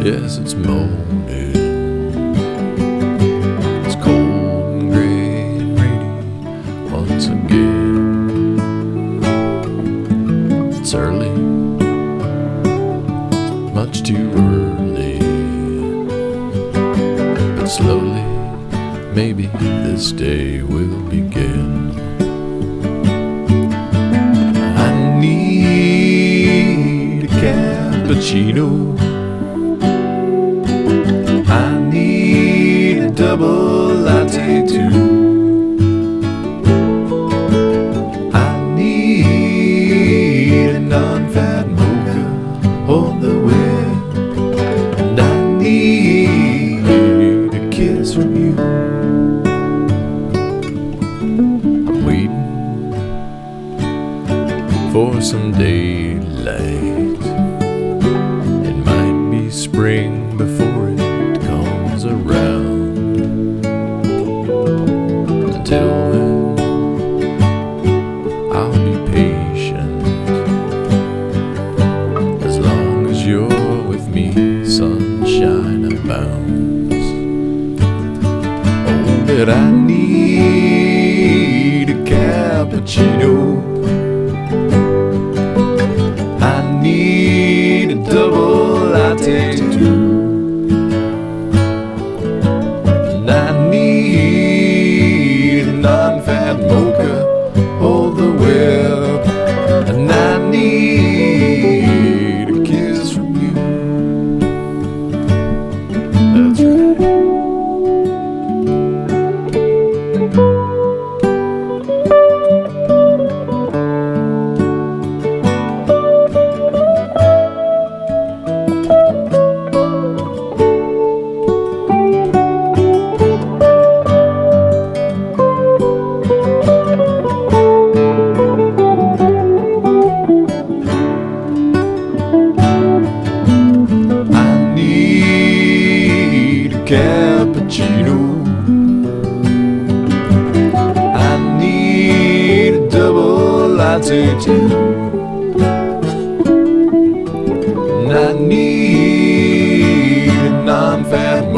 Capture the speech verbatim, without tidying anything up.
Yes, it's molded. It's cold and gray and rainy once again. It's early, much too early. But slowly, maybe this day will begin. I need a cappuccino. I need a double latte too. I need a non-fat mocha on the way. And I need a kiss from you. I'm waiting for some daylight. It might be spring before it comes around. Until then, I'll be patient. As long as you're with me, sunshine abounds. Oh, but I need a cappuccino. I need a double latte too. And I need a non-fat mocha all the web. And I need a kiss from you. That's right. Cappuccino. I need a double latte too. And I need a non-fat